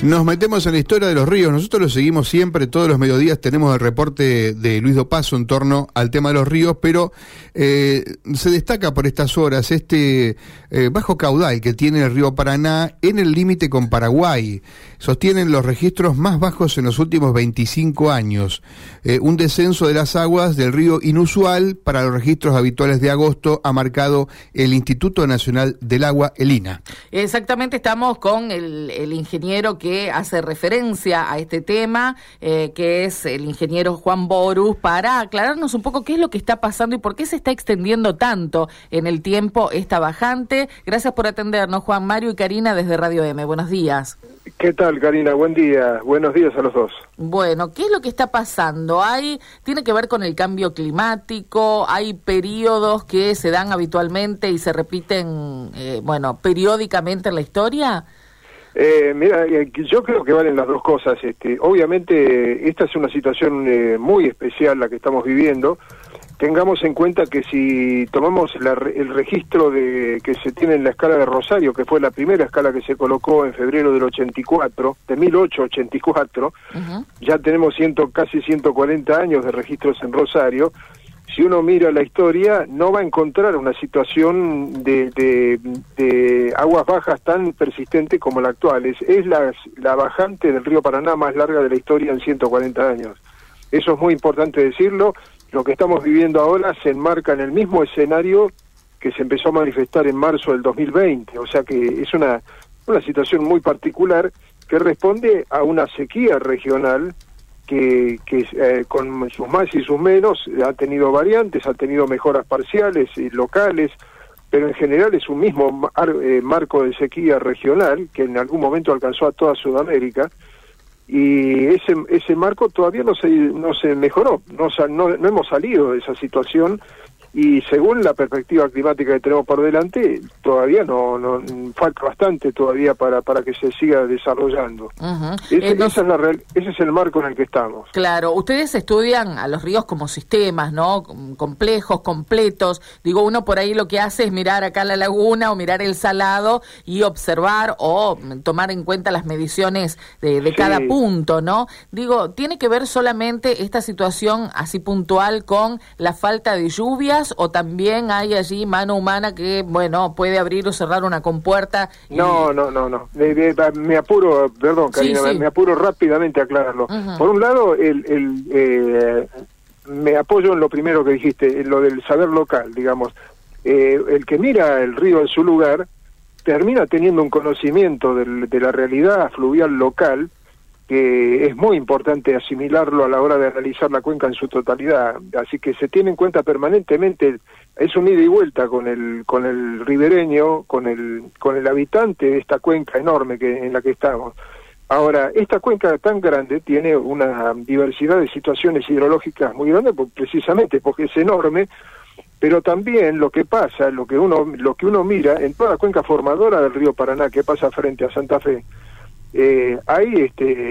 Nos metemos en la historia de los ríos. Nosotros lo seguimos siempre, todos los mediodías tenemos el reporte de Luis Dopazo en torno al tema de los ríos, pero se destaca por estas horas este bajo caudal que tiene el río Paraná en el límite con Paraguay. Sostienen los registros más bajos en los últimos 25 años. Un descenso de las aguas del río inusual para los registros habituales de agosto ha marcado el Instituto Nacional del Agua, el INA. Exactamente, estamos con el ingeniero que hace referencia a este tema, que es el ingeniero Juan Borus, para aclararnos un poco qué es lo que está pasando y por qué se está extendiendo tanto en el tiempo esta bajante. Gracias por atendernos, Juan. Mario y Karina desde Radio M. Buenos días. ¿Qué tal, Karina? Buen día. Buenos días a los dos. Bueno, ¿qué es lo que está pasando? ¿Tiene que ver con el cambio climático? ¿Hay periodos que se dan habitualmente y se repiten, periódicamente en la historia? Mira, yo creo que valen las dos cosas. Obviamente, esta es una situación muy especial la que estamos viviendo. Tengamos en cuenta que si tomamos el registro que se tiene en la escala de Rosario, que fue la primera escala que se colocó en febrero del 84, de 1884, ya tenemos casi 140 años de registros en Rosario. Si uno mira la historia, no va a encontrar una situación de aguas bajas tan persistente como la actual. Es la bajante del río Paraná más larga de la historia en 140 años. Eso es muy importante decirlo. Lo que estamos viviendo ahora se enmarca en el mismo escenario que se empezó a manifestar en marzo del 2020. O sea que es una situación muy particular que responde a una sequía regional que con sus más y sus menos ha tenido variantes, ha tenido mejoras parciales y locales, pero en general es un mismo marco de sequía regional que en algún momento alcanzó a toda Sudamérica, y ese marco todavía no se mejoró, no hemos salido de esa situación, y según la perspectiva climática que tenemos por delante, todavía no falta bastante todavía para que se siga desarrollando. Ese es el marco en el que estamos. Claro, ustedes estudian a los ríos como sistemas, ¿no? Complejos, completos. Digo, uno por ahí lo que hace es mirar acá la laguna o mirar el salado y observar o tomar en cuenta las mediciones de cada punto, ¿no? Digo, ¿tiene que ver solamente esta situación así puntual con la falta de lluvias, o también hay allí mano humana que, puede abrir o cerrar una compuerta? No. Me apuro, perdón, Karina, sí. Me apuro rápidamente a aclararlo. Por un lado, me apoyo en lo primero que dijiste, en lo del saber local, digamos. El que mira el río en su lugar termina teniendo un conocimiento de la realidad fluvial local, que es muy importante asimilarlo a la hora de analizar la cuenca en su totalidad. Así que se tiene en cuenta permanentemente, es un ida y vuelta con el ribereño, con el habitante de esta cuenca enorme en la que estamos. Ahora, esta cuenca tan grande tiene una diversidad de situaciones hidrológicas muy grande, precisamente porque es enorme, pero también lo que pasa, lo que uno mira en toda la cuenca formadora del río Paraná, que pasa frente a Santa Fe, ahí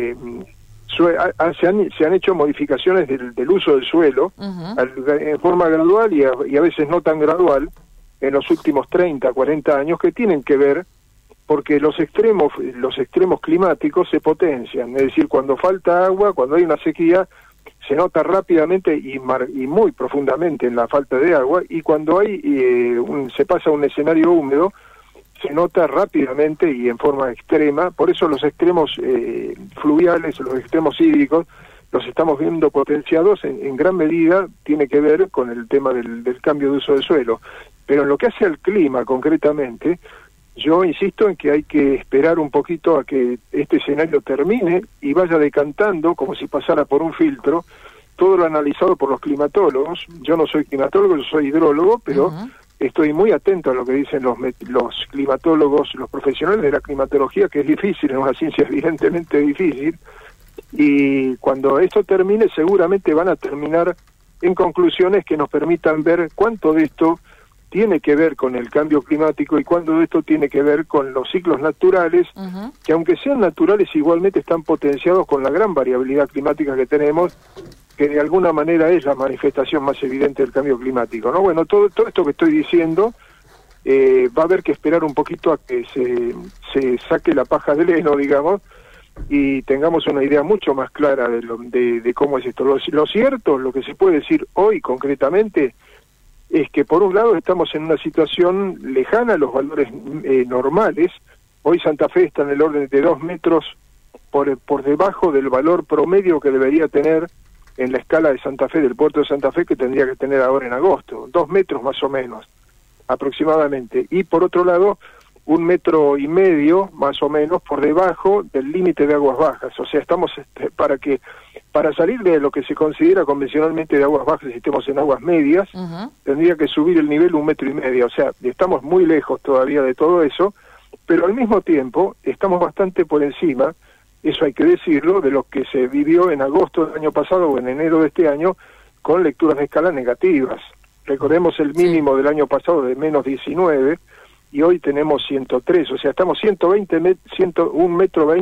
se han hecho modificaciones del uso del suelo en forma gradual y a veces no tan gradual en los últimos 30, 40 años, que tienen que ver porque los extremos climáticos se potencian. Es decir, cuando falta agua, cuando hay una sequía, se nota rápidamente y muy profundamente en la falta de agua, y cuando se pasa a un escenario húmedo, se nota rápidamente y en forma extrema. Por eso los extremos fluviales, los extremos hídricos, los estamos viendo potenciados en gran medida. Tiene que ver con el tema del cambio de uso del suelo. Pero en lo que hace al clima concretamente, yo insisto en que hay que esperar un poquito a que este escenario termine y vaya decantando, como si pasara por un filtro, todo lo analizado por los climatólogos. Yo no soy climatólogo, yo soy hidrólogo, pero estoy muy atento a lo que dicen los climatólogos, los profesionales de la climatología, que es difícil, es una ciencia evidentemente difícil, y cuando esto termine seguramente van a terminar en conclusiones que nos permitan ver cuánto de esto tiene que ver con el cambio climático y cuánto de esto tiene que ver con los ciclos naturales, que aunque sean naturales igualmente están potenciados con la gran variabilidad climática que tenemos, que de alguna manera es la manifestación más evidente del cambio climático, ¿no? Bueno, todo esto que estoy diciendo va a haber que esperar un poquito a que se saque la paja del heno, digamos, y tengamos una idea mucho más clara de cómo es esto. Lo cierto, lo que se puede decir hoy concretamente, es que por un lado estamos en una situación lejana a los valores normales. Hoy Santa Fe está en el orden de 2 metros por debajo del valor promedio que debería tener en la escala de Santa Fe, del puerto de Santa Fe, que tendría que tener ahora en agosto, 2 metros más o menos, aproximadamente. Y por otro lado, 1,5 metros más o menos por debajo del límite de aguas bajas. O sea, estamos para salir de lo que se considera convencionalmente de aguas bajas, si estemos en aguas medias, tendría que subir el nivel 1,5 metros. O sea, estamos muy lejos todavía de todo eso, pero al mismo tiempo estamos bastante por encima, eso hay que decirlo, de lo que se vivió en agosto del año pasado o en enero de este año, con lecturas de escala negativas. Recordemos el mínimo del año pasado de menos 19, y hoy tenemos 103, o sea, estamos 101,20 metros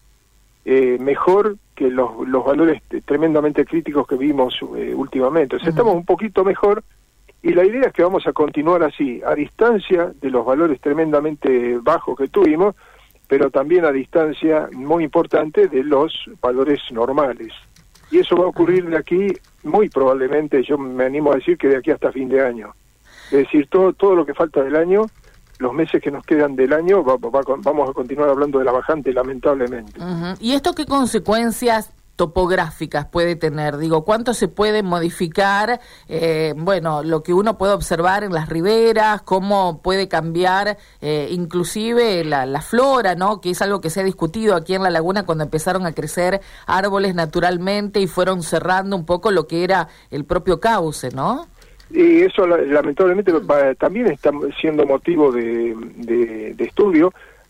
mejor que los valores tremendamente críticos que vimos últimamente. O sea, estamos un poquito mejor, y la idea es que vamos a continuar así, a distancia de los valores tremendamente bajos que tuvimos, pero también a distancia muy importante de los valores normales. Y eso va a ocurrir de aquí, muy probablemente, yo me animo a decir que de aquí hasta fin de año. Es decir, todo lo que falta del año, los meses que nos quedan del año, vamos a continuar hablando de la bajante, lamentablemente. ¿Y esto qué consecuencias topográficas puede tener? Digo, ¿cuánto se puede modificar, lo que uno puede observar en las riberas, cómo puede cambiar inclusive la flora, ¿no? Que es algo que se ha discutido aquí en la laguna cuando empezaron a crecer árboles naturalmente y fueron cerrando un poco lo que era el propio cauce, ¿no? Y eso lamentablemente también está siendo motivo de estudio.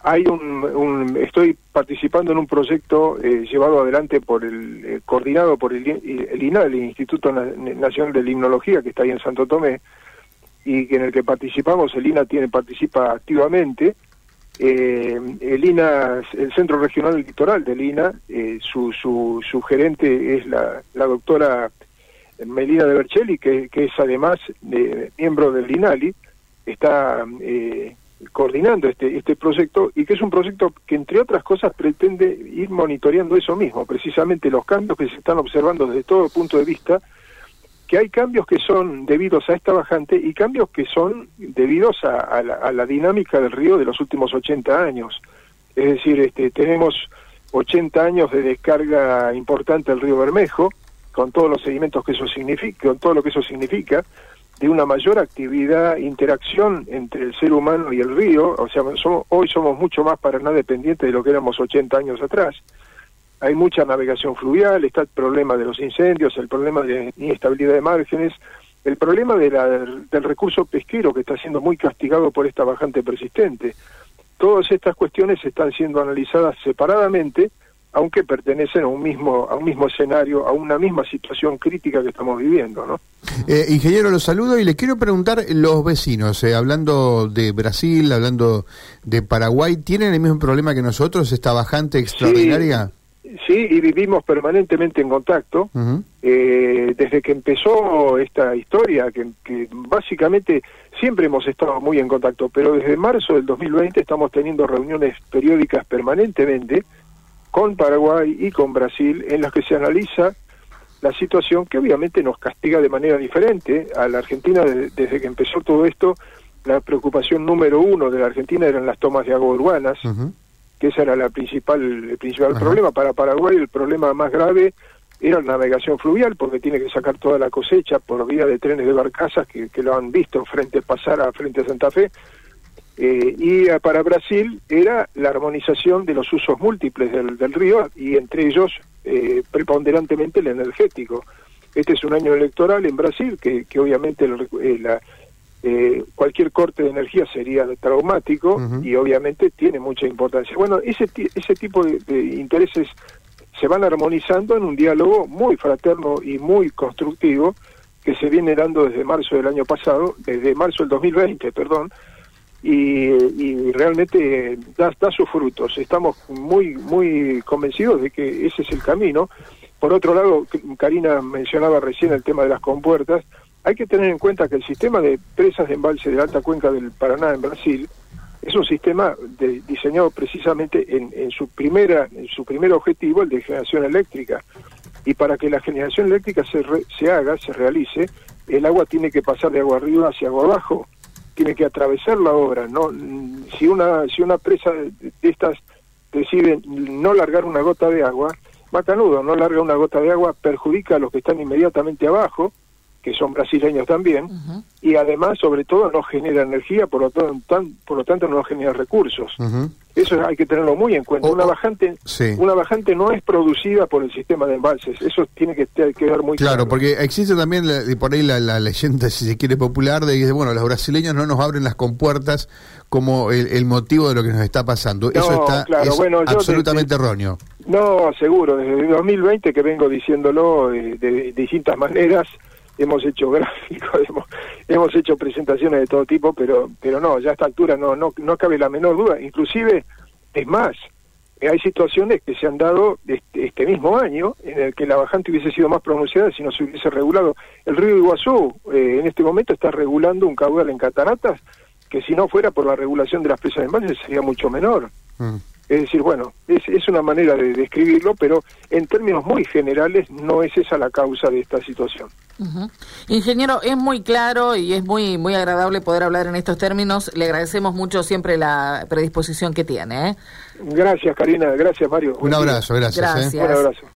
Estoy participando en un proyecto llevado adelante coordinado por el INA, el Instituto Nacional de Limnología, que está ahí en Santo Tomé, y en el que participamos. El INA participa activamente. El INA, el Centro Regional Litoral del INA, su gerente es la doctora Melina de Bercelli, que es además miembro del INALI, está coordinando este proyecto, y que es un proyecto que, entre otras cosas, pretende ir monitoreando eso mismo, precisamente los cambios que se están observando desde todo punto de vista, que hay cambios que son debidos a esta bajante y cambios que son debidos a la dinámica del río de los últimos 80 años. Es decir, tenemos 80 años de descarga importante del río Bermejo, con todos los sedimentos que eso significa, con todo lo que eso significa, de una mayor actividad, interacción entre el ser humano y el río. O sea, hoy somos mucho más Paraná dependientes de lo que éramos 80 años atrás. Hay mucha navegación fluvial, está el problema de los incendios, el problema de inestabilidad de márgenes, el problema del recurso pesquero, que está siendo muy castigado por esta bajante persistente. Todas estas cuestiones están siendo analizadas separadamente, aunque pertenecen a un mismo escenario, a una misma situación crítica que estamos viviendo, ¿no? Ingeniero, lo saludo y le quiero preguntar, los vecinos, hablando de Brasil, hablando de Paraguay, ¿tienen el mismo problema que nosotros, esta bajante extraordinaria? Sí, y vivimos permanentemente en contacto. Desde que empezó esta historia, que básicamente siempre hemos estado muy en contacto, pero desde marzo del 2020 estamos teniendo reuniones periódicas permanentemente con Paraguay y con Brasil, en las que se analiza la situación, que obviamente nos castiga de manera diferente. A la Argentina, desde que empezó todo esto, la preocupación número uno de la Argentina eran las tomas de agua urbanas, que esa era el principal problema. Para Paraguay el problema más grave era la navegación fluvial, porque tiene que sacar toda la cosecha por vía de trenes de barcazas, que lo han visto frente a Santa Fe. Y para Brasil era la armonización de los usos múltiples del río, y entre ellos preponderantemente el energético. Este es un año electoral en Brasil, que obviamente cualquier corte de energía sería traumático, y obviamente tiene mucha importancia. Bueno, ese tipo de intereses se van armonizando en un diálogo muy fraterno y muy constructivo, que se viene dando desde marzo del año pasado, desde marzo del 2020, perdón, y realmente da sus frutos. Estamos muy convencidos de que ese es el camino. Por otro lado, Karina mencionaba recién el tema de las compuertas. Hay que tener en cuenta que el sistema de presas de embalse de la alta cuenca del Paraná en Brasil Es un sistema diseñado precisamente en su primer objetivo, el de generación eléctrica. Y para que la generación eléctrica se realice, el agua tiene que pasar de agua arriba hacia agua abajo, tiene que atravesar la obra, ¿no? Si una presa de estas decide no largar una gota de agua, macanudo, no larga una gota de agua, perjudica a los que están inmediatamente abajo, que son brasileños también, y además, sobre todo, no genera energía, por lo tanto no genera recursos. Eso hay que tenerlo muy en cuenta. Una bajante no es producida por el sistema de embalses, eso tiene que quedar muy claro. Claro, porque existe también por ahí la leyenda, si se quiere, popular, de que, bueno, los brasileños no nos abren las compuertas como el motivo de lo que nos está pasando. No, eso es bueno, absolutamente erróneo. No, seguro, desde 2020 que vengo diciéndolo de distintas maneras. Hemos hecho gráficos, hemos hecho presentaciones de todo tipo, pero no, ya a esta altura no cabe la menor duda. Inclusive, es más, hay situaciones que se han dado este mismo año en el que la bajante hubiese sido más pronunciada si no se hubiese regulado. El río Iguazú en este momento está regulando un caudal en cataratas que si no fuera por la regulación de las presas de embalses sería mucho menor. Es decir, bueno, es una manera de describirlo, pero en términos muy generales no es esa la causa de esta situación. Ingeniero, es muy claro y es muy agradable poder hablar en estos términos. Le agradecemos mucho siempre la predisposición que tiene. Gracias, Karina. Gracias, Mario. Un abrazo, gracias. Gracias. Un abrazo.